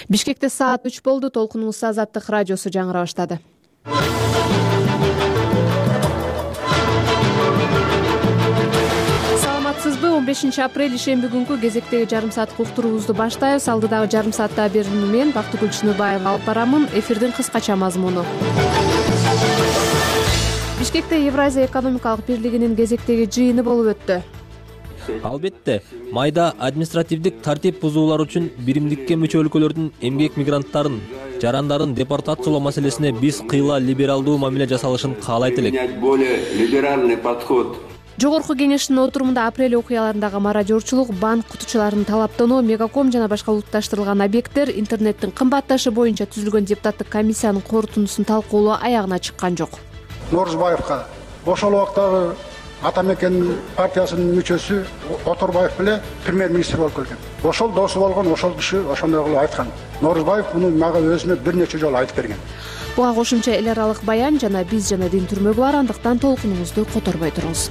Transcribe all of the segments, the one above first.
Бишкекте саат 3 болду. Толкунубуз Азаттык радиосу жаңыра баштады. Саламатсызбы? 15 апрель ишемби күнкү кезектеги жарым сааттык уктуруубузду баштайбыз. Алдыдагы жарым саатта берүүнү мен Бактыгүл Чыныбаева алып барамын. Эфирдин кыскача мазмуну. Бишкекте Евразия экономикалык бирлигинин кезектеги жыйыны болуп өттү. Албетте, майда административдик тартип бузуулар үчүн биримдикке мүчө өлкөлөрдүн эмгек мигранттарын, жарандарын депортациялоо маселесине биз кыйла либералдуу мамиле жасалышын каалайт элек. Жогорку кеңештин отурумунда апрель окуяларындагы мародёрчулук, банк кутучуларынын талаптануу, мегаком жана башка улутташтырылган объекттер, интернеттин кымбатташы боюнча түзүлгөн депутаттык комиссиянын корутундусун талкуулоо аягына чыккан жок. Норузбаевка ошол убактагы Атамекен партиясынын мүчөсү Оторбаев беле премьер-министр болуп келген. Ошол досу болгон, ошол киши ошондой кылып айткан. Норузбаев муну мага өзүнө бир нече жолу айтып берген. Буга кошумча эл аралык баян жана биз жана дин түрмөгү бар, андыктан толкунубузду которбой туруңуз.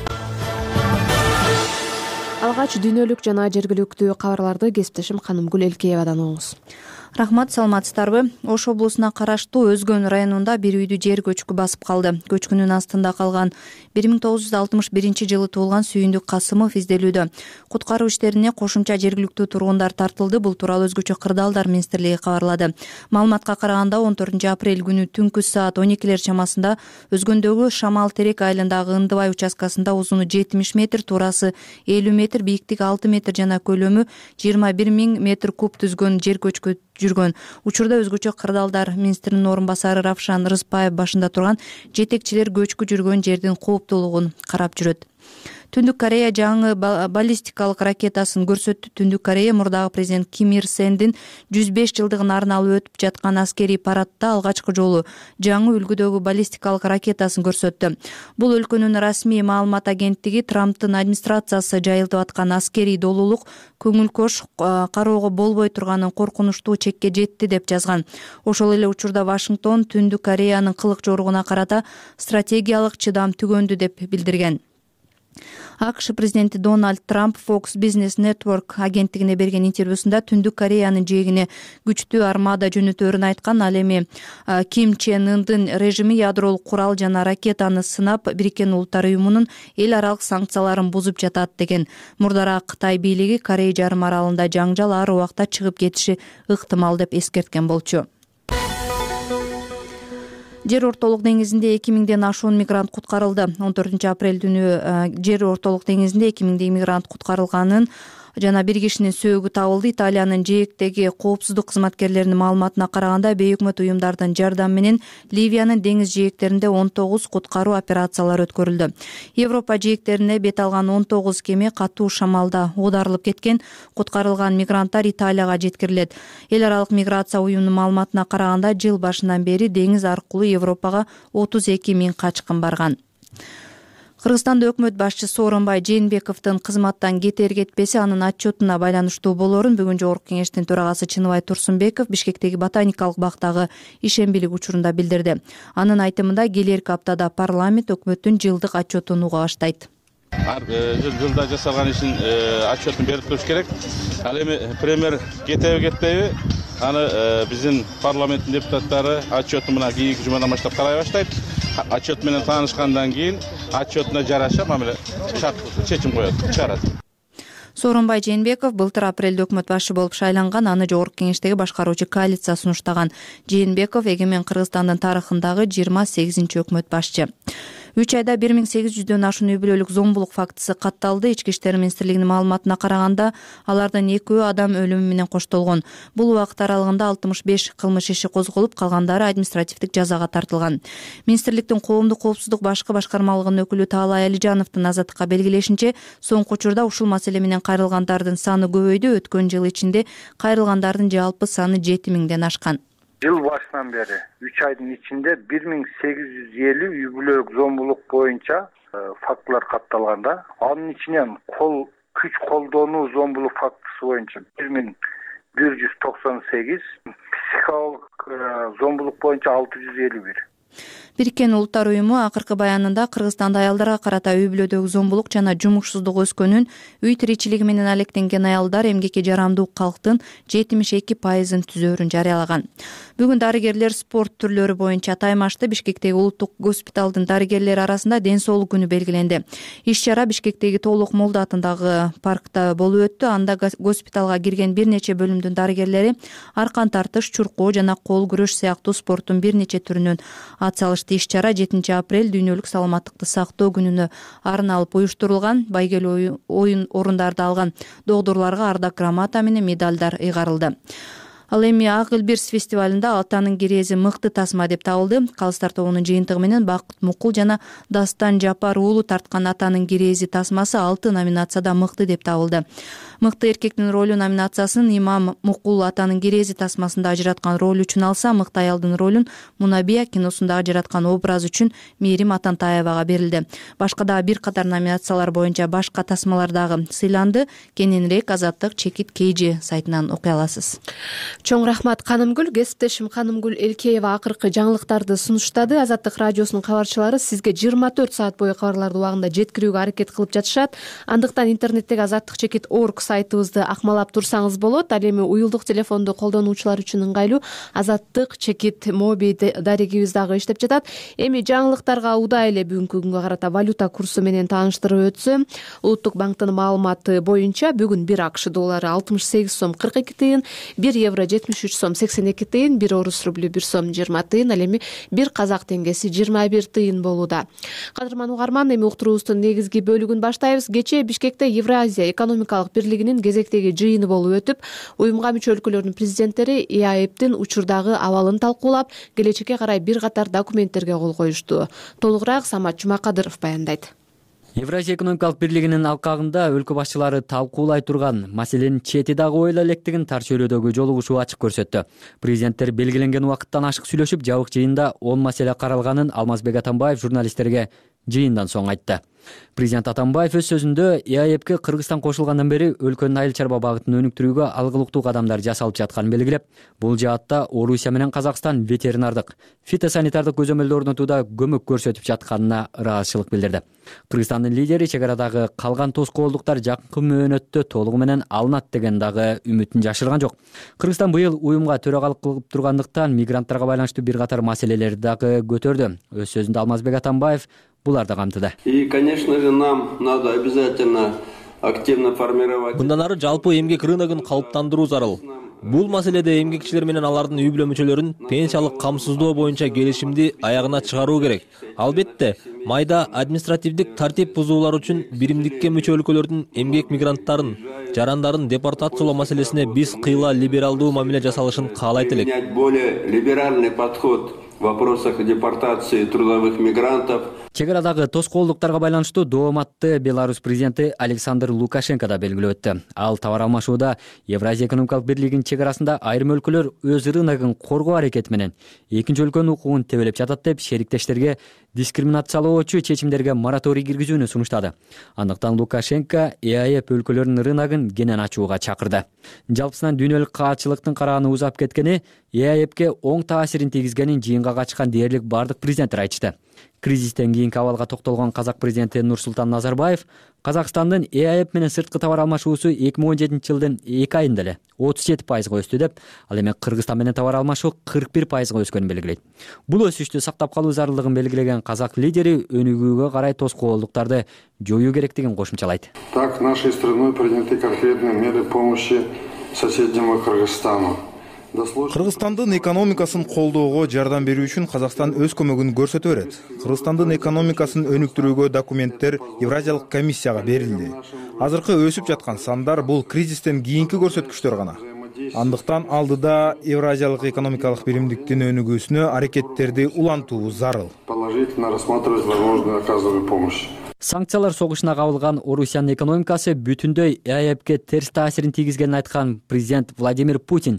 Алгач дүйнөлүк жана жергиликтүү кабарларды кесиптешим Канымгүл Элкеевадан угуңуз. Рахмат, саламатсыздарбы? Ош облусуна караштуу Өзгөн районунда бир үйдү жер көчкү басып калды. Көчкүнүн астында калган 1961-жылы туулган Сүйүндүк Касымов изделүүдө. Куткаруу иштерине кошумча жергиликтүү тургундар тартылды. Бул тууралуу Өзгөчө кырдаалдар министрлиги кабарлады. Маалыматка караганда 14 апрель күнү түнкү саат 12 чамасында Өзгөндөгү Шамал Терек айылындагы Ындыбай участкасында узуну 70 метр, туурасы 50 метр, бийиктиги 6 метр жана көлөмү 21 000 метр куб түзгөн жер көчкү жүргөн. Учурда Өзгөчө кырдаалдар министринин орун басары Равшан Рыспаев башында турган жетекчилер көчкү жүргөн жердин кооптуулугун карап жүрөт. Түндүк Корея жаңы баллистикалык ракетасын көрсөттү. Түндүк Корея мурдагы президент Ким Ир Сендин 105 жылдыгын арналып өтүп жаткан аскерий парадта алгачкы жолу жаңы үлгүдөгү баллистикалык ракетасын көрсөттү. Бул өлкөнүн расмий маалымат агенттиги Трамптын администрациясы жайылтып аткан аскерий долуулук көңүл-кош кароого болбой турганын коркунучтуу чекке жетти деп жазган. Ошол эле учурда Вашингтон Түндүк Кореянын кылык жоругуна карата стратегиялык чыдам түгөндү деп билдирген. АКШ президенти Дональд Трамп Fox Business Network агенттигине берген интервьюсунда Түндүк Кореянын жээгине күчтүү армада жөнөтөөрүн айткан. Ал эми Ким Чен Ындын режими ядролук курал жана ракетаны сынап, Бириккен Улуттар уюмунун эл аралык санкцияларын бузуп жатат деген. Мурдараак Кытай бийлиги Корей жарым аралында жаңжал ар убакта чыгып кетиши ыктымал деп эскерткен болчу. Жер ортолук деңизинде 2000ден ашуун мигрант куткарылды. 14 апрель күнү жер ортолук деңизинде 2000 мигрант куткарылганын жана бир кишинин сөөгү табылды. Италиянын жээктеги коопсуздук кызматкерлеринин маалыматына караганда, бейөкмөт уюмдардын жардамы менен Ливиянын деңиз жээктеринде 19 куткаруу операциялары өткөрүлдү. Европа жээктерине бет алган 19 кеме катуу шамалда оодарылып кеткен. Куткарылган мигранттар Италияга жеткирилет. Эл аралык миграция уюмунун маалыматына караганда, жыл башынан бери деңиз аркылуу Европага 32 000 качкын барган. Кыргызстанда өкмөт башчысы Сооронбай Жээнбековдун кызматтан кетер кетпеси анын отчетуна байланыштуу болоорун бүгүн Жогорку кеңештин төрагасы Чыныбай Турсунбеков Бишкектеги ботаникалык бактагы ишембилик учурунда билдирди. Анын айтымында, келерки аптада парламент өкмөттүн жылдык отчетун уга баштайт. Ар жылда жасалган ишин отчетун берип туруш керек. Ал эми премьер кетеби кетпейби, аны биздин парламенттин депутаттары отчетун мына кийинки жумадан баштап карай баштайт. Отчет менен таанышкандан кийин отчетуна жараша мамиле чечим коет, чыгарат. Сооронбай Жээнбеков былтыр апрелде өкмөт башчы болуп шайланган. Аны Жогорку кеңештеги башкаруучу коалиция сунуштаган. Жээнбеков эгемен Кыргызстандын тарыхындагы 28-чи өкмөт башчы. 3 айда 1800дөн ашуун үй бүлөлүк зомбулук фактысы катталды. Ички иштер министрлигинин маалыматына караганда, алардын 2 адам өлүмү менен коштолгон. Бул убакыт аралыгында 65 кылмыш иши козголуп, калгандары административдик жазага тартылган. Министрликтин коомдук коопсуздук башкы башкармалыгынын өкүлү Таалай Алижановдун Азаттыкка белгилешинче, соңку учурда ушул маселе менен кайрылгандардын саны көбөйдү. Өткөн жыл ичинде кайрылгандардын жалпы саны 7000ден ашкан. Жыл башынан бери 3 айдын ичинде 1850 үй бүлөлүк зомбулук боюнча фактылар катталганда, анын ичинен күч колдонуу зомбулук фактысы боюнча 1198, психикалык зомбулук боюнча 651. Бириккен Улуттар уюму акыркы баянында Кыргызстанда аялдарга карата үй бүлөдөгү зомбулук жана жумушсуздук өскөнүн, үй тиричилиги менен алектенген аялдар эмгекке жарамдуу калктын 72% түзөөрүн жарыялаган. Бүгүн дарыгерлер спорт түрлөрү боюнча таймашты Бишкектеги улуттук госпиталдын дарыгерлери арасында ден соолук күнү белгиленди. Иш-чара Бишкектеги Толук Молда атындагы паркта болуп өттү. Анда госпиталга кирген бир нече бөлүмдүн дарыгерлери аркан тартыш, чуркоо жана кол күрөш сыяктуу спорттун бир нече түрүнөн ат салышты. Иш-чара 7 апрель дүйнөлүк саламаттыкты сактоо күнүнө арналып уюштурулган. Байгелүү оюн орундарды алган догдурларга ардак грамота менен медалдар ыйгарылды. Ал эми Ак Илбирс фестивалында Атанын кирези мыкты тасма деп табылды. Калыстар тобунун жыйынтыгы менен Бакыт Мукул жана Дастан Жапар уулу тарткан Атанын кирези тасмасы 6 номинацияда мыкты деп табылды. Мыкты эркектин ролу номинациясын Имам Мукул Атанын кирези тасмасында ажыраткан роль үчүн алса, мыкты аялдын ролун Мунабия киносунда ажыраткан образ үчүн Мээрим Атантаевага берилди. Башка да бир катар номинациялар боюнча башка тасмалар дагы сыйланды. Кененирээк Азаттык Чекит Кейжи сайтынан окуй аласыз. Чоң рахмат Канымгүл. Кесиптешим Канымгүл Элкеева акыркы жаңылыктарды сунуштады. Азаттык радиосунун кабарчылары сизге 24 саат бою кабарларды убагында жеткирүүгө аракет кылып жатышат. Андыктан интернеттеги azattikchekit.org сайтыбызды акмалап турсаңыз болот. Ал эми уюлдук телефонду колдонуучулар үчүн ыңгайлуу Азаттык Чекит моби дарегибиз дагы иштеп жатат. Эми жаңылыктарга удай эле бүгүнкү күнгө карата валюта курсу менен тааныштырып өтсөм, Улуттук банктын маалыматы боюнча бүгүн 1 АКШ доллары 68 сом 42 тыйын, 1 евро 73 сом 82 тыйын, 1 орус рублю 1 сом 20 тыйын, ал эми 1 казак теңгеси 21 тыйын болууда. Кадырман угарман, эми уктуруубуздун негизги бөлүгүн баштайбыз. Кечээ Бишкекте Евразия экономикалык бирлигинин кезектеги жыйыны болуп өтүп, уюмга мүчө өлкөлөрдүн президенттери ИАЭПтин учурдагы абалын талкуулап, келечекке карай бир катар документтерге кол коюшту. Толугураак Самат Жумакадыров баяндайт. Евразия экономикалык бирлигинин алкагында өлкө башчылары талкуулай турган маселенин чети дагы ойла электигин тар чөйрөдөгү жолугушуу ачык көрсөттү. Президенттер белгиленген убакыттан ашык сүйлөшүп, жабык жыйында 10 маселе каралганын Алмазбек Атамбаев журналисттерге жыйындан соң айтты. Президент Атамбаев өз сөзүндө ИАЭПке Кыргызстан кошулгандан бери өлкөнүн айыл чарба багытын өнүктүрүүгө алгылыктуу кадамдар жасалып жатканын белгилеп, бул жаатта Орусия менен Казакстан ветеринардык, фитосанитардык көзөмөлдү орнотууда көмөк көрсөтүп жатканына ыраазычылык билдирди. Кыргызстандын лидери чек арадагы калган тоскоолдуктар жакынкы мөөнөттө толугу менен алынат деген дагы үмүтүн жашырган жок. Кыргызстан быйыл уюмга төрагалык кылып тургандыктан мигранттарга байланыштуу бир катар маселелерди дагы көтөрдү. Өз сөзүндө Алмазбек Атамбаев буларды камтыды. И, конечно же, нам надо обязательно активно формировать. Мындан ары жалпы эмгек рыногун калыптандыруу зарыл. Бул маселеде эмгекчилер менен алардын үй бүлө мүчөлөрүн пенсиялык камсыздоо боюнча келишимди аягына чыгаруу керек. Албетте, майда административдик тартип бузуулар үчүн биримдикке мүчө өлкөлөрдүн эмгек мигранттарын, жарандарын депортациялоо маселесине биз кыйла либералдуу мамиле жасалышын каалайт элек. Более либеральный подход в вопросах депортации трудовых мигрантов. Чек арадагы тоскоолдуктарга байланыштуу дооматты Беларусь президенти Александр Лукашенко да белгилеп өттү. Ал товар алмашууда Евразия экономикалык бирлигинин чек арасында айрым өлкөлөр өз рыногун коргоо аракети менен экинчи өлкөнүн укугун тебелеп жатат деп шериктештерге дискриминациялоочу чечимдерге мораторий киргизүүнү сунуштады. Андыктан Лукашенко ИАЭП өлкөлөрүнүн рыногун кенен ачууга чакырды. Жалпысынан дүйнөлүк каатчылыктын карааны узап кеткени ИАЭПке оң таасирин тийгизгенин жыйынга катышкан дээрлик бардык президенттер айтышты. Кризистен кийинки абалга токтолгон казак президенти Нурсултан Назарбаев Казакстандын ИАЭП менен сырткы товар алмашуусу 2017-жылдын 2 айында эле 37%га өстү деп, ал эми Кыргызстан менен товар алмашуу 41%га өскөнүн белгилейт. Бул өсүштү сактап калуу зарылдыгын белгилеген казак лидери өнүгүүгө карай тоскоолдуктарды жоюу керектигин кошумчалайт. Так, нашей страной приняты конкретные меры помощи соседнему Кыргызстану. Кыргызстандын экономикасын колдоого жардам берүү үчүн Казакстан өз көмөгүн көрсөтө берет. Кыргызстандын экономикасын өнүктүрүүгө документтер Евразиялык комиссияга берилди. Азыркы өсүп жаткан сандар бул кризистен кийинки көрсөткүчтөр гана. Андыктан алдыда Евразиялык экономикалык биримдиктин өнүгүүсүнө аракеттерди улантуу зарыл. Положительно рассматривать возможную оказанную помощь. Санкциялар согушуна кабылган Орусиянын экономикасы бүтүндөй ИАЭПке терс таасирин тийгизгенин айткан президент Владимир Путин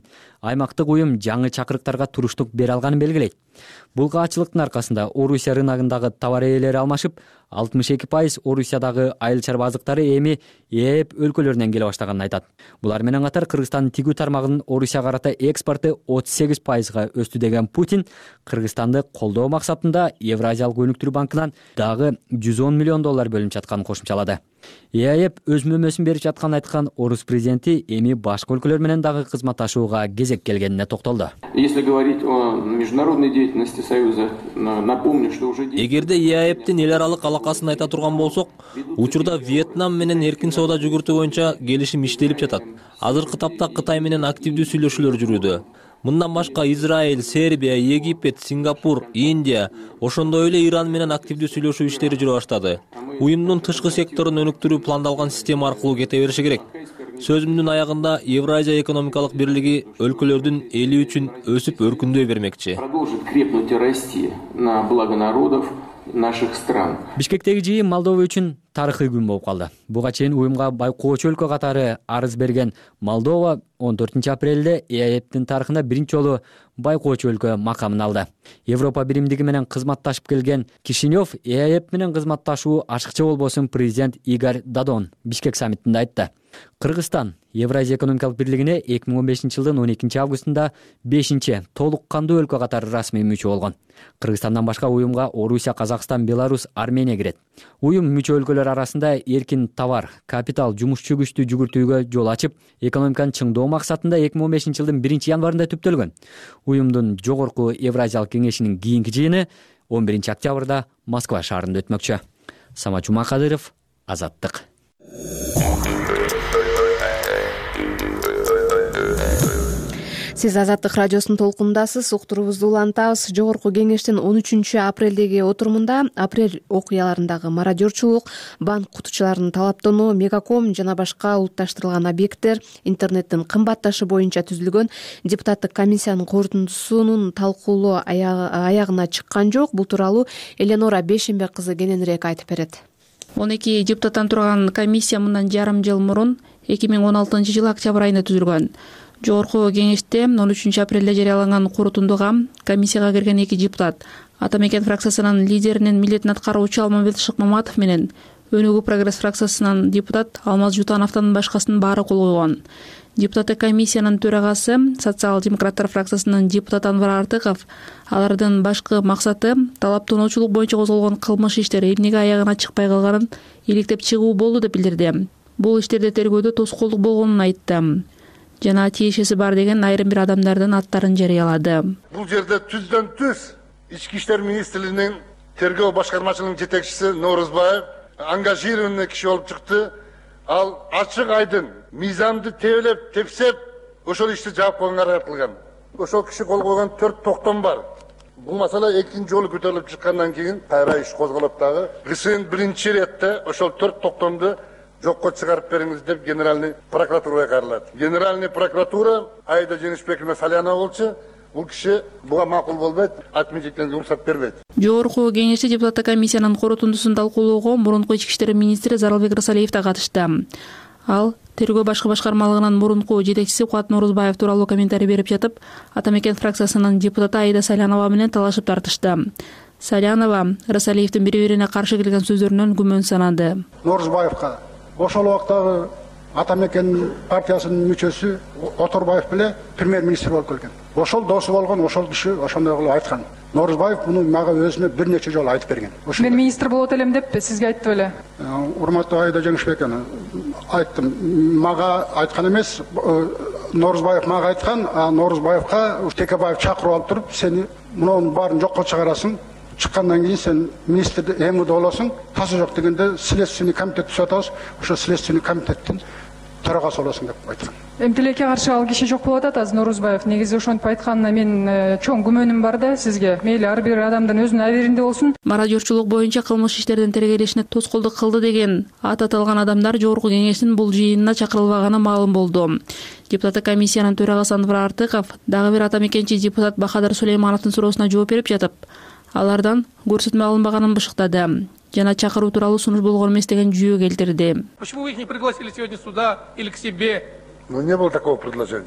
аймактык уюм жаңы чакырыктарга туруштук бере алганын белгилейт. Бул каачылыктын аркасында Орусия рыногундагы товар ээлери алмашып, 62% Орусиядагы айыл чарба азыктары эми ЭЭП өлкөлөрүнөн келе баштаганын айтат. Булар менен катар Кыргызстандын тигүү тармагынын Орусияга карата экспорту 38%га өстү деген Путин Кыргызстанды колдоо максатында Евразиялык өнүктүрүү банкынан дагы $110 миллион бөлүнүп жатканын кошумчалады. ЭЭП өз мүнөмөсүн берип жатканын айткан Орус президенти эми башка өлкөлөр менен дагы кызматташууга кезек келгенине токтолду. Если говорить о международной деятельности Союза, напомню, что уже... Эгерде ЭЭПтин эл аралык алакасын айта турган болсок, учурда Вьетнам менен эркин соода жүгүртүү боюнча келишим иштелип жатат. Азыркы тапта Кытай менен активдүү сүйлөшүүлөр жүрүүдө. Мындан башка Израиль, Сербия, Египет, Сингапур, Индия, ошондой эле Иран менен активдүү сүйлөшүү иштери жүрө баштады. Уюмдун тышкы секторун өнүктүрүү пландалган система аркылуу кете бериши керек. Сөзүмдүн аягында Евразия экономикалык бирлиги өлкөлөрдүн эли үчүн өсүп өркүндөй бермекчи. Продолжит крепнуть и расти на благо народов наших стран. Бишкектеги жыйын Молдова үчүн тарыхый күн болуп калды. Буга чейин уюмга байкоочу өлкө катары арыз берген Молдова 14 апрелде ЭЭПтин тарыхында биринчи жолу байкоочу өлкө макамын алды. Европа биримдиги менен кызматташып келген Кишинев ЭЭП менен кызматташуу ашыкча болбосун президент Игорь Додон Бишкек саммитинде айтты. Кыргызстан Евразия экономикалык бирлигине 2015 жылдын 12 августунда 5-чи толук кандуу өлкө катары расмий мүчө болгон. Кыргызстандан башка уюмга Орусия, Казакстан, Беларусь, Армения кирет. Уюм мүчө өлкөлөр арасында эркин товар, капитал, жумушчу күчтү жүгүртүүгө жол ачып, экономиканы чыңдоо максатында 2015 жылдын 1 январында түптөлгөн. Уюмдун жогорку Евразиялык кеңешинин кийинки жыйыны 11 октябрда Москва шаарында өтмөкчү. Самат Жумакадыров, Азаттык. Сиз Азаттык радиосунун толкунундасыз. Уктуруубузду улантабыз. Жогорку кеңештин 13 апрелдеги отурумунда апрель окуяларындагы мародерчулук, банк кутучуларынын талаптануу, Мегаком жана башка улутташтырылган объекттер, интернеттин кымбатташы боюнча түзүлгөн депутаттык комиссиянын корутундусунун талкуулоо аягына чыккан жок. Бул тууралуу Эленора Бейшембек кызы кененирээк айтып берет. 12 депутаттан турган комиссия мындан жарым жыл мурун 2016 жылы октябрь айында түзүлгөн. Жогорку кеңеште 13 апрелде жарыяланган корутундуга комиссияга кирген 2 депутат Атамекен фракциясынын лидеринин милдетин аткаруучу Алмамбет Шыкмаматов менен Өнүгүү прогресс фракциясынын депутат Алмаз Жутановдон башкасынын баары кол койгон. Депутаттык комиссиянын төрагасы социал-демократтар фракциясынын депутаты Анвар Артыков алардын башкы максаты талаптануучулук боюнча козголгон кылмыш иштери эмнеге аягына чыкпай калганын иликтеп чыгуу болду деп билдирди. Бул иштерде тергөөдө тоскоолдук болгонун айтты. Жана тиешеси бар деген айрым бир адамдардын аттарын жарыялады. Бул жерде түздөн түз Ички иштер министрлигинин тергөө башкармачылыгынын жетекчиси Норузбаев ангажированный киши болуп чыкты. Ал ачык айдын мыйзамды тебелеп, тепсеп, ошол ишти жаап койгонго аракет кылган. Ошол киши кол койгон 4 токтом бар. Бул масала экинчи жолу көтөрүлүп чыккандан кийин кайра иш козголуп дагы КСН биринчи иретте ошол 4 токтомду жокко чыгарып бериңиз деп генеральный прокуратурага кайрылат. Генеральный прокуратура Айда Женишбековна Салянова болчу, бул киши буга макул болбойт, отметительный уруксат бербейт. Жогорку кеңеште депутаттык комиссиянын корутундусун талкуулоого мурунку ички иштер министри Зарылбек Рысалиев да катышты. Ал тергөө башкы башкармалыгынын мурунку жетекчиси Кубат Норузбаев тууралуу комментарий берип жатып, Атамекен фракциясынын депутаты Айда Салянова менен талашып тартышты. Салянова Рысалиевдин бири-бирине каршы келген сөздөрүнөн күмөн санады. Норузбаевка ошол убактагы Атамекен партиясынын мүчөсү Оторбаев беле премьер-министр болуп келген. Ошол досу болгон, ошол киши ошондой кылып айткан. Норузбаев муну мага өзүнө бир нече жолу айтып берген. Мен министр болот элем деп сизге айтты беле? Урматтуу Айда Жеңишбековна, айттым. Мага айткан эмес, Норузбаев мага айткан, Норузбаевка Текебаев чакырып алып туруп, сени мунун баарын жокко чыгарасың. Чыккандан кийин сен министрди эмуде болосуң, тасы жок дегенде следственный комитет түзөтөбүз, ошо следственный комитеттин төрагасы болосуң деп айткан. МТЛКке каршы ал киши жок болуп атат, азыр Норузбаев. Негизи ошентип айтканына мен чоң күмөнүм бар да сизге. Мейли ар бир адамдын өзүнүн аберинде болсун. Мародерчулук боюнча кылмыш иштердин тергелешине тоскоолдук кылды деген ат аталган адамдар жогорку кеңештин бул жыйынына чакырылбаганы маалым болду. Депутаттык комиссиянын төрагасы Анвар Артыков дагы бир атамекенчи депутат Бахадыр Сулеймановдун суроосуна жооп берип жатып, алардан көрсөтмө алынбаганын бышыктады. Жана чакыруу тууралуу сунуш болгон эмес деген жүйө келтирди. Почему вы их не пригласили сегодня сюда или к себе? Ну, не было такого предложения.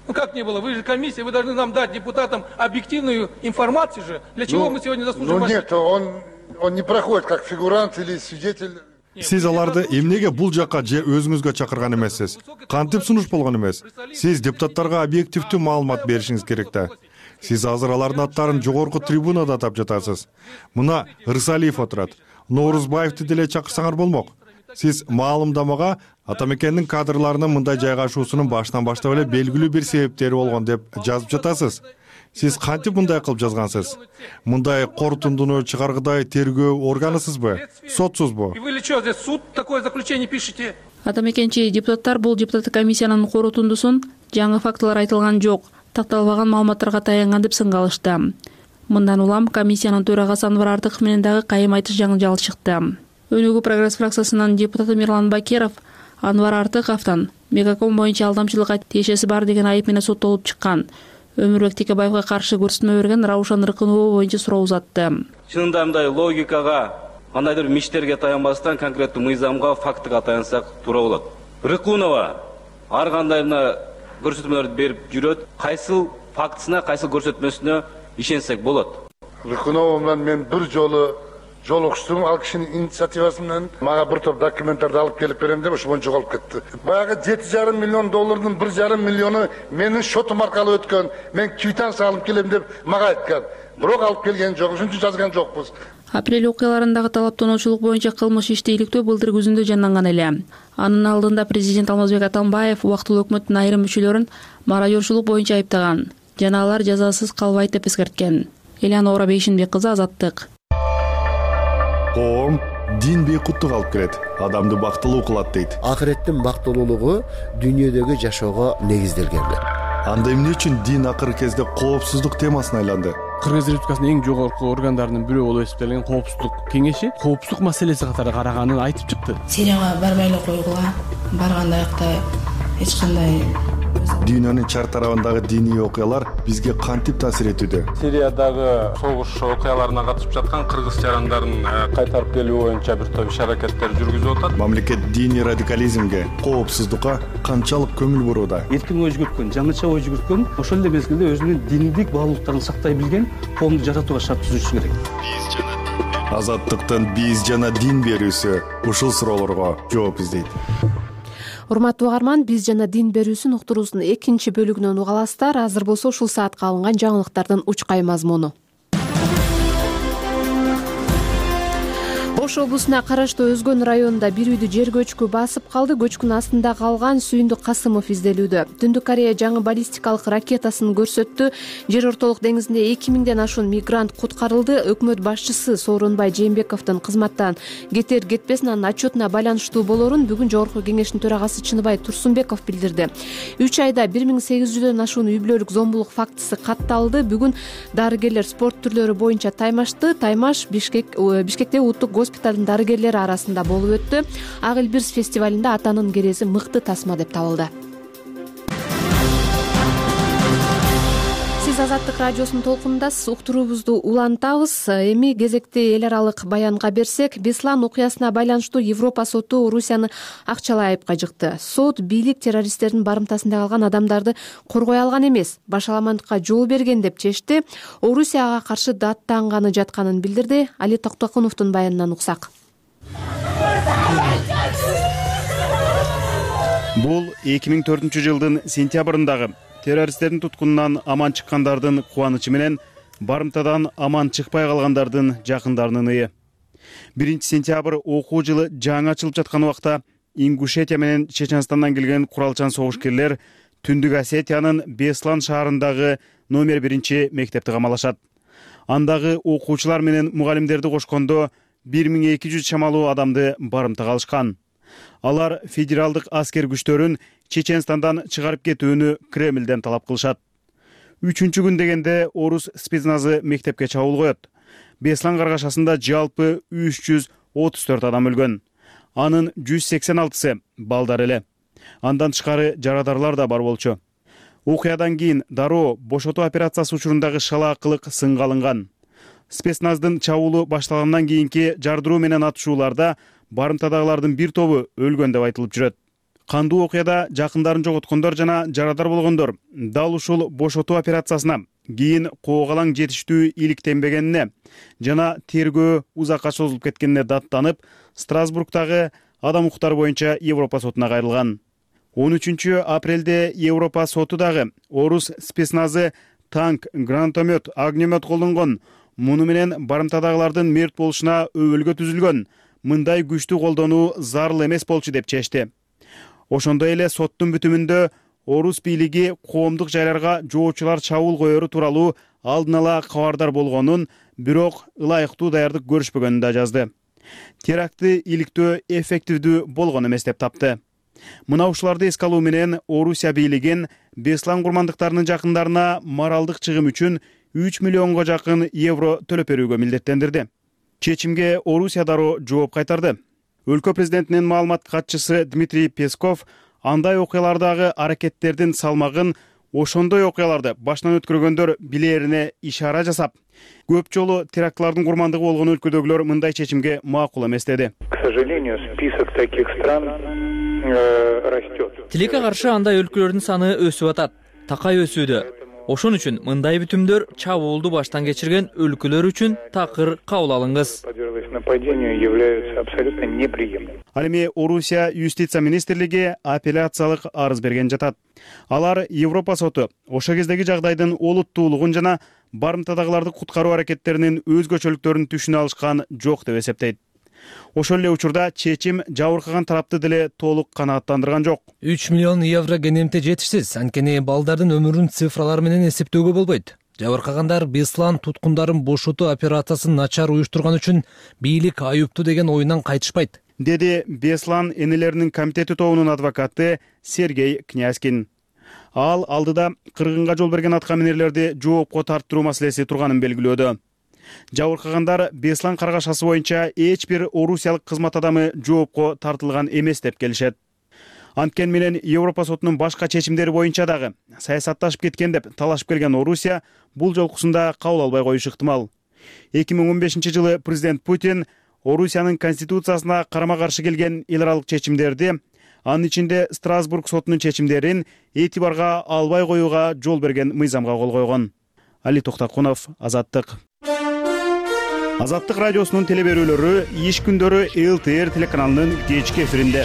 Как не было? Вы же комиссия, вы должны нам дать, депутатам, объективную информацию же. Для чего мы сегодня заслуживаем? Нет, он не проходит как фигурант или свидетель. Сиз аларды эмнеге бул жакка же өзүңүзгө чакырган эмессиз? Кантип сунуш болгон эмес? Сиз депутаттарга объективдүү маалымат беришиңиз керек да. Сиз азыр алардын аттарын жогорку трибунада атап жатасыз. Мына Рысалиев отурат. Норузбаевди деле чакырсаңар болмок. Сиз маалымдамага атамекендин кадрларынын мындай жайгашуусунун башынан баштап эле белгилүү бир себептери болгон деп жазып жатасыз. Сиз кантип мындай кылып жазгансыз? Мындай корутундуну чыгаргыдай тергөө органысызбы? Сотсузбу? И вы ли что, здесь суд такое заключение пишете? Атамекенчи депутаттар бул депутаттык комиссиянын корутундусун жаңы фактылар айтылган жок, такталбаган маалыматтарга таянган деп сынга алышты. Мындан улам комиссиянын төрагасы Анвар Артыков менен дагы кайым айтыш жаңы чыкты. Өнүгүү прогресс фракциясынын депутаты Мирлан Бакиров Анвар Артыковдон Мегаком боюнча алдамчылыкка тиешеси бар деген айып менен соттолуп чыккан. Өмүрбек Текебаевга каршы көрсөтмө берген Раушан Рыкынова боюнча суроо узатты. Чынында мындай логикага, кандайдыр миштерге таянбастан конкреттүү мыйзамга, фактыга таянсак туура болот. Рыкынова ар кандай көрсөтмөлөрдү берип жүрөт. Кайсыл фактысына, кайсыл көрсөтмөсүнө ишенсек болот. Рыкынова менен мен бир жолу жолугуштум, ал кишинин инициативасы менен мага бир топ документтарды алып келип берем деп ошо жоголуп кетти. Баягы $7,5 миллион $1,5 миллиону менин шотум аркылуу өткөн. Мен квитанция алып келем деп мага айткан. Бирок алып келген жок, ошон үчүн жазган жокпуз. Апрель окуяларындагы талаптоочулук боюнча кылмыш ишти иликтөө былтыр күзүндө жанданган эле. Анын алдында президент Алмазбек Атамбаев убактылуу өкмөттүн айрым мүчөлөрүн мародёрчулук боюнча айыптаган жана алар жазасыз калбайт деп эскерткен. Элеонора Бейшинбек кызы, Азаттык. Коом дин бейкуттук алып келет, адамды бактылуу кылат дейт. Акыреттин бактылуулугу дүйнөдөгү жашоого негизделген. Анда эмне үчүн дин акыркы кезде коопсуздук темасына айланды? Кыргыз Республикасынын эң жогорку органдарынын бирөө болуп эсептелген коопсуздук кеңеши коопсуздук маселеси катары караганын айтып чыкты. Сирияга барбай эле койгула, барганда эч кандай Дүйнөнүн чар тарабындагы диний окуялар бизге кантип таасир этүүдө? Сириядагы согуш окуяларына катышып жаткан кыргыз жарандарын кайтарып келүү боюнча бир топ иш-аракеттер жүргүзүп атат. Мамлекет диний радикализмге, коопсуздукка канчалык көңүл бурууда? Эркин ой жүгүрткөн, жаңыча ой жүгүрткөн, ошол эле мезгилде өзүнүн диндик баалуулуктарын сактай билген коомду жаратууга шарт түзүшү керек. Азаттыктын биз жана дин берүүсү ушул суроолорго жооп издейт. Урматтуу угарман, биз жана дин берүүсүн уктуруусунун экинчи бөлүгүнөн уга аласыздар. Азыр болсо ушул саатка алынган жаңылыктардын учкай мазмуну. Ош облусуна караштуу Өзгөн районунда бир үйдү жер көчкү басып калды. Көчкүнүн астында калган Сүйүндүк Касымов изделүүдө. Түндүк Корея жаңы баллистикалык ракетасын көрсөттү. Жер ортолук деңизинде 2000ден ашуун мигрант куткарылды. Өкмөт башчысы Сооронбай Жээнбековдун кызматтан кетер кетпесин анын отчетуна байланыштуу болорун бүгүн Жогорку кеңештин төрагасы Чыныбай Турсунбеков билдирди. 3 айда 1800дөн ашуун үй бүлөлүк зомбулук фактысы катталды. Бүгүн дарыгерлер спорт түрлөрү боюнча таймашты. Таймаш Бишкекте улуттук госпиталдын дарыгерлери арасында болуп өттү. Ак Элбирс фестивалында атанын керези мыкты тасма деп табылды. Сиз Азаттык радиосунун толкунундасыз. Уктуруубузду улантабыз. Эми кезекти эл аралык баянга берсек, Беслан окуясына байланыштуу Европа соту Орусияны акчалай айыпка жыкты. Сот бийлик террористтердин барымтасында калган адамдарды коргой алган эмес, башаламандыкка жол берген деп чечти. Орусияга каршы даттанганы жатканын билдирди. Али Токтокуновдун баянынан уксак. Бул 2004-жылдын сентябрындагы террористтердин туткунунан аман чыккандардын кубанычы менен барымтадан аман чыкпай калгандардын жакындарынын ыы. 1-сентябрь окуу жылы жаңы ачылып жаткан убакта Ингушетия менен Чеченстандан келген куралчан согушкерлер Түндүк Осетиянын Беслан шаарындагы номер 1 мектепти камалашат. Андагы окуучулар менен мугалимдерди кошкондо 1200 чамалуу адамды барымтага алышкан. Алар федералдык аскер күчтөрүн Чеченстандан чыгарып кетүүнү Кремлден талап кылышат. 3-күн дегенде орус спецназы мектепке чабуул коет. Беслан каргашасында жалпы 334 адам өлгөн. Анын 186сы балдар эле. Андан тышкары жарадарлар да бар болчу. Окуядан кийин дароо бошотуу операциясы учурундагы шалаакылык сынга алынган. Спецназдын чабуулу башталгандан кийинки жардыруу менен атышууларда барымтадагылардын бир тобу өлгөн деп айтылып жүрөт. кандуу окуяда жакындарын жоготкондор жана жарадар болгондор дал ушул бошотуу операциясына кийин коогалаң жетиштүү иликтенбегенине жана тергөө узакка созулуп кеткенине даттанып, Страсбургдагы адам укуктары боюнча Европа сотуна кайрылган. 13 апрелде Европа соту дагы орус спецназы танк, гранатомет, огнемет колдонгон, муну менен барымтадагылардын мерт болушуна өбөлгө түзүлгөн, мындай күчтүү колдонуу зарыл эмес болчу деп чечти. Ошондой эле соттун бүтүмүндө орус бийлиги коомдук жайларга жоочулар чабуул коеру тууралуу алдын ала кабардар болгонун, бирок ылайыктуу даярдык көрүшпөгөнүн да жазды. Терактты иликтөө эффективдүү болгон эмес деп тапты. Мына ушуларды эске алуу менен Орусия бийлигин Беслан курмандыктарынын жакындарына моралдык чыгым үчүн 3 миллионго жакын евро төлөп берүүгө милдеттендирди. Чечимге Орусия дароо жооп кайтарды. Өлкө президентинин маалымат катчысы Дмитрий Песков андай окуялардагы аракеттердин салмагын ошондой окуяларды башынан өткөргөндөр билерине ишара жасап, көп жолу терактлардын курмандыгы болгон өлкөдөгүлөр мындай чечимге макул эмес деди. К сожалению, список таких стран растет. Тилекке каршы андай өлкөлөрдүн саны өсүп атат, такай өсүүдө. Ошон үчүн мындай бүтүмдөр чабуулду баштан кечирген өлкөлөр үчүн такыр кабыл алыңыз. Ал эми Орусия юстиция министрлиги апелляциялык арыз берген жатат. Алар Европа соту ошо кездеги жагдайдын олуттуулугун жана барымтадагыларды куткаруу аракеттеринин өзгөчөлүктөрүн түшүнө алышкан жок деп эсептейт. Ошол эле учурда чечим жабыркаган тарапты деле толук канааттандырган жок. 3 миллион евро кенемте жетишсиз, анткени балдардын өмүрүн цифралар менен эсептөөгө болбойт. Жабыркагандар Беслан туткундарын бошотуу операциясын начар уюштурган үчүн бийлик айыптуу деген оюнан кайтышпайт, деди Беслан энелеринин комитети тобунун адвокаты Сергей Князькин. Ал алдыда кыргынга жол берген аткаминерлерди жоопко тарттыруу маселеси турганын белгилөөдө. Жабыркагандар Беслан каргашасы боюнча эч бир орусиялык кызмат адамы жоопко тартылган эмес деп келишет. Анткени менен Европа сотунун башка чечимдери боюнча дагы саясатташып кеткен деп талашып келген Орусия бул жолкусунда кабыл албай коюшу ыктымал. 2015-жылы президент Путин Орусиянын конституциясына карама-каршы келген эл аралык чечимдерди, анын ичинде Страсбург сотунун чечимдерин этибарга албай коюуга жол берген мыйзамга кол койгон. Али Токтакунов, Азаттык. Азаттык радиосунун телеберүүлөрү иш күндөрү ЛТР телеканалынын кечки эфиринде.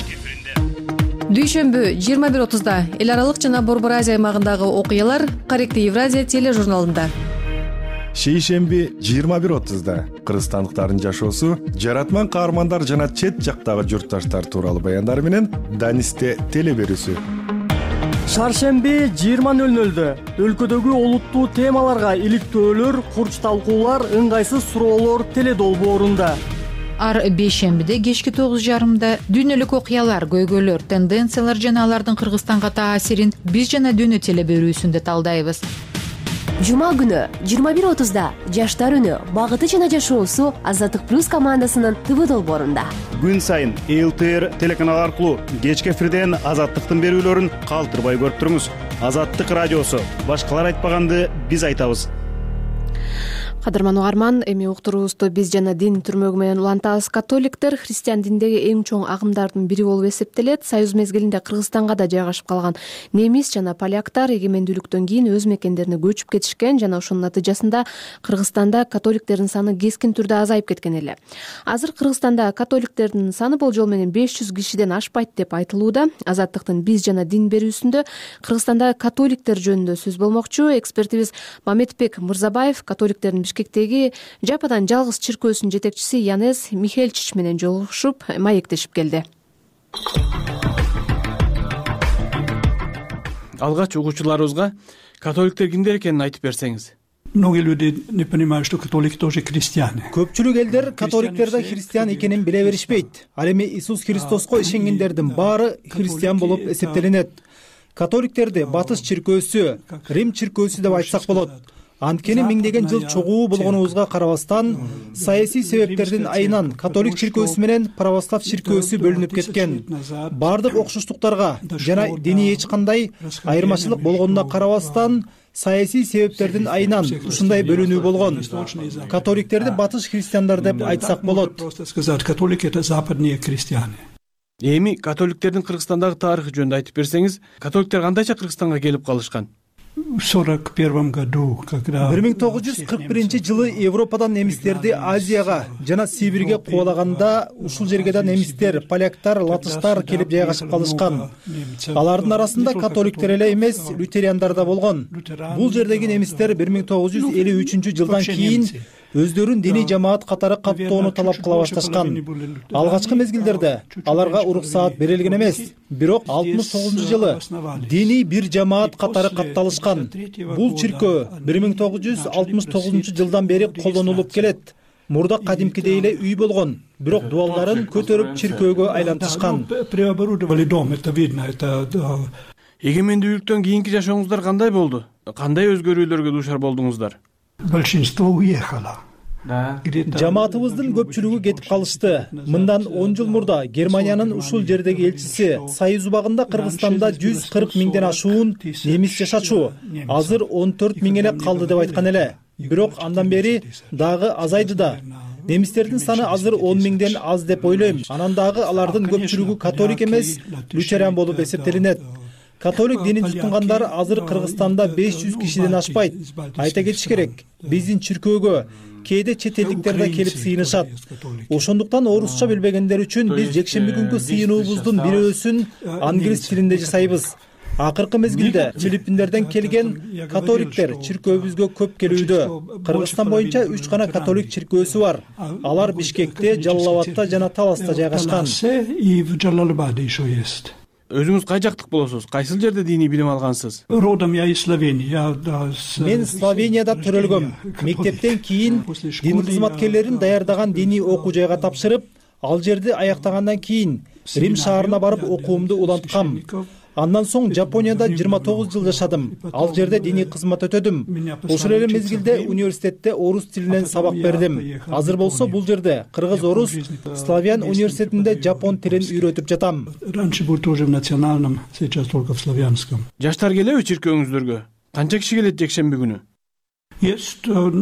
Дүйшөмбү 21:30 эл аралык жана Борбор Азия аймагындагы окуялар Корректив Евразия тележурналында. Шейшемби 21:30 кыргызстандыктардын жашоосу, жаратман каармандар жана чет жактагы журтташтар тууралуу баяндар менен Данисте телеберүүсү. Шаршемби 20:00 өлкөдөгү олуттуу темаларга иликтөөлөр, курч талкуулар, ыңгайсыз суроолор теледолбоорунда. Ар бейшембиде кечки 9:30 дүйнөлүк окуялар, көйгөйлөр, тенденциялар жана алардын Кыргызстанга таасирин биз жана дүйнө телеберүүсүндө талдайбыз. Жума күнү 21:30 жаштар үнү, багыты жана жашоосу Азаттык плюс командасынын ТВ долбоорунда. Күн сайын ЛТР телеканалы аркылуу кечки эфирден Азаттыктын берүүлөрүн калтырбай көрүп туруңуз. Азаттык радиосу, башкалар айтпаганды биз айтабыз. Кадырман угарман, эми уктуруубузду биз жана дин түрмөгү менен улантабыз. Католиктер христиан диндеги эң чоң агымдардын бири болуп эсептелет. Союз мезгилинде Кыргызстанга да жайгашып калган немис жана поляктар эгемендүүлүктөн кийин өз мекендерине көчүп кетишкен жана ошонун натыйжасында Кыргызстанда католиктердин саны кескин түрдө азайып кеткен эле. Азыр Кыргызстанда католиктердин саны болжол менен 500 кишиден ашпайт деп айтылууда. Азаттыктын биз жана дин берүүсүндө Кыргызстанда католиктер жөнүндө сөз болмокчу. Экспертибиз Мамедбек Мырзабаев католиктердин Бишкектеги жападан жалгыз чиркөөсүнүн жетекчиси Янез Михельчич менен жолугушуп, маектешип келди. Алгач угуучуларыбызга католиктер кимдер экенин айтып берсеңиз. Многие люди не понимают, что католики тоже христиане. Көпчүлүк элдер католиктер да христиан экенин биле беришпейт. Ал эми Иисус Христоско ишенгендердин баары христиан болуп эсептелинет. Католиктерди Батыш чиркөөсү, Рим чиркөөсү деп айтсак болот. Анткени миңдеген жыл чогуу болгонубузга карабастан, саясий себептердин айынан католик чиркөөсү менен православ чиркөөсү бөлүнүп кеткен. Бардык окшоштуктарга жана диний эч кандай айырмачылык болгонуна карабастан, саясий себептердин айынан ушундай бөлүнүү болгон. Католиктерди батыш христиандар деп айтсак болот. Католики — это западные христиане. Эми католиктердин Кыргызстандагы тарыхы жөнүндө айтып берсеңиз, католиктер кандайча Кыргызстанга келип калышкан? В 1941 году, когда 1941 Европадан немистерди Азияга жана Сибирге куулаганда ушул жерге да немистер, поляктар, латыштар келип жайгашып калышкан. Алардын арасында католиктер эле эмес, лютериандар да болгон. Бул жердеги немистер 1953 жылдан кийин өздөрүн диний жамаат катары каттоону талап кыла башташкан. Алгачкы мезгилдерде аларга уруксаат берилген эмес, бирок 69 жылы диний бир жамаат катары катталышкан. Бул чиркөө 1969 жылдан бери колдонулуп келет. Мурда кадимкидей эле үй болгон, бирок дубалдарын көтөрүп чиркөөгө айлантышкан. Эгемендүүлүктөн кийинки жашооңуздар кандай болду? Кандай өзгөрүүлөргө дуушар болдуңуздар? Большинство уехало. Жамаатыбыздын көпчүлүгү кетип калышты. Мындан 10 жыл мурда Германиянын ушул жердеги элчиси Союз убагында Кыргызстанда 140 миңден ашуун немис жашачу, азыр 14 миң эле калды деп айткан эле. Бирок андан бери дагы азайды да. Немистердин саны азыр 10 миңден аз деп ойлойм. Анан дагы алардын көпчүлүгү католик эмес, лютеран болуп эсептелинет. Католик динин тутунгандар азыр Кыргызстанда 500 кишиден ашпайт. Айта кетиш керек, биздин чиркөөгө кээде чет элдиктер да келип сыйынышат. Ошондуктан орусча билбегендер үчүн биз жекшемби күнкү сыйынуубуздун бирөөсүн англис тилинде жасайбыз. Акыркы мезгилде Филиппиндерден келген католиктер чиркөөбүзгө көп келүүдө. Кыргызстан боюнча 3 гана католик чиркөөсү бар. Алар Бишкекте, Жалал-Абадта жана Таласта жайгашкан. Өзүңүз кай жактык болосуз? Кайсыл жерде диний билим алгансыз? Родом я из Словении. Мен Словенияда төрөлгөм. Мектептен кийин дин кызматкерлерин даярдаган диний окуу жайга тапшырып, ал жерди аяктагандан кийин Рим шаарына барып окуумду уланткам. Андан соң Жапонияда 29 жыл жашадым. Ал жерде диний кызмат өтөдүм. Ошол эле мезгилде университетте орус тилинен сабак бердим. Азыр болсо бул жерде кыргыз-орус славян университетинде жапон тилин үйрөтүп жатам. Раньше был тоже в национальном, сейчас только в славянском. Жаштар келеби чиркөөңүздөргө? Канча киши келет жекшемби күнү? Жаш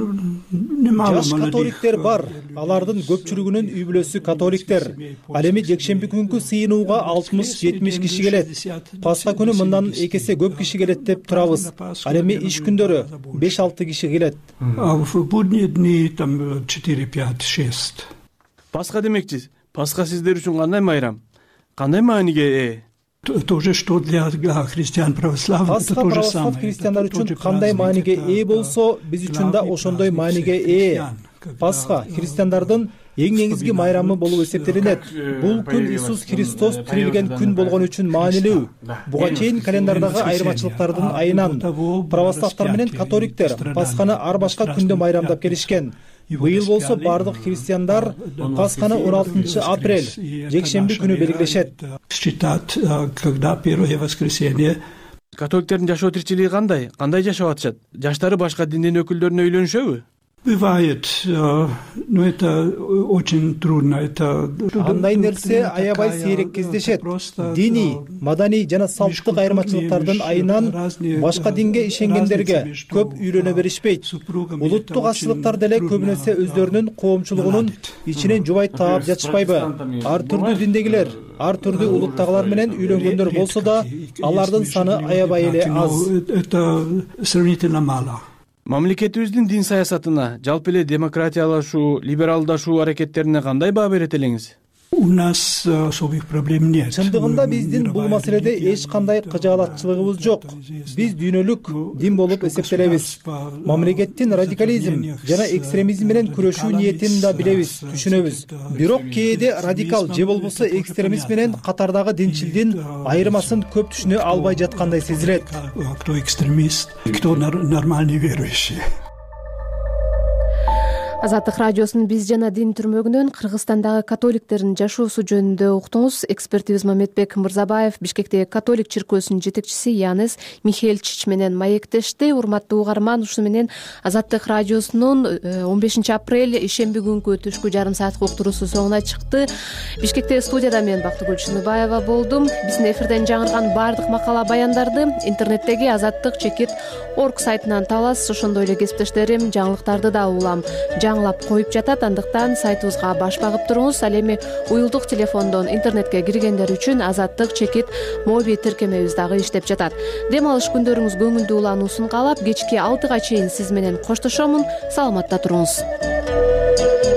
католиктер бар. Алардын көпчүлүгүнүн үй бүлөсү католиктер. Ал эми жекшемби күнкү сыйынууга 60-70 киши келет. Пасха күнү мындан 2 эсе көп киши келет деп турабыз. Ал эми иш күндөрү 5-6 киши келет. В будние дни там 4-5-6. Пасха демекчи. Пасха сиздер үчүн кандай майрам? Кандай мааниге ээ? Тоже что для христиан православных это то же самое. Христиандар үчүн кандай мааниге ээ болсо, биз үчүн да ошондой мааниге ээ. Пасха христиандардын эң негизги майрамы болуп эсептелинет. Бул күн Иисус Христос тирилген күн болгон үчүн маанилүү. Буга чейин календардагы айырмачылыктардын айынан православтар менен католиктер Пасханы ар башка күндө майрамдап келишкен. Быйыл болсо бардык христиандар Пасханы 16 апрель, жекшемби күнү белгилешет. Считат, когда первое воскресенье. Католиктердин жашоо тирчилиги кандай? Кандай жашап атышат? Жаштары башка диндин өкүлдөрүнө үйлөнүшөбү? Бывает, но это очень трудно. Андай нерсе аябай сейрек кездешет. Диний, маданий жана салттык айырмачылыктардын айынан башка динге ишенгендерге көп үйлөнө беришпейт. Улуттук азчылыктар деле көбүнесе өздөрүнүн коомчулугунун ичинен жубай таап жатышпайбы? Ар түрдүү диндегилер, ар түрдүү улуттагылар менен үйлөнгөндөр болсо да, алардын саны аябай эле аз. Это сравнительно мало. Мамлекетибиздин дин саясатына, жалпы эле демократиялашуу, либералдашуу аракеттерине кандай баа берет элеңиз? У нас особых проблем нет. Чындыгында биздин бул маселеде эч кандай кыжаалатчылыгыбыз жок. Биз дүйнөлүк дин болуп эсептелебиз. Мамлекеттин радикализм жана экстремизм менен күрөшүү ниетин да билебиз, түшүнөбүз. Бирок кээде радикал же болбосо экстремист менен катардагы динчилдин айырмасын көп түшүнө албай жаткандай сезилет. Кто экстремист, кто нормальный верующий. Азаттык радиосунун биз жана дин түрмөгүнөн Кыргызстандагы католиктердин жашоосу жөнүндө уктуңуз. Экспертибиз Мамедбек Мырзабаев Бишкектеги католик чиркөөсүнүн жетекчиси Янис Михельчич менен маектешти. Урматтуу угарман, ушу менен Азаттык радиосунун 15 апрель ишемби күнкү түшкү жарым сааттык уктуруусу соңуна чыкты. Бишкектеги студияда мен Бактыгүл Чыныбаева болдум. Биздин эфирден жаңырган баардык макала баяндарды интернеттеги azattik.org сайтынан табасыз. Ошондой эле кесиптештерим жаңылыктарды да улам. жаңылап коюп жатат, андыктан сайтыбызга баш багып туруңуз. Ал эми уюлдук телефондон интернетке киргендер үчүн Азаттык чекит моби тиркемебиз дагы иштеп жатат. Дем алыш күндөрүңүз көңүлдүү улануусун каалап, кечки 6га чейин сиз менен коштошомун. Саламатта туруңуз.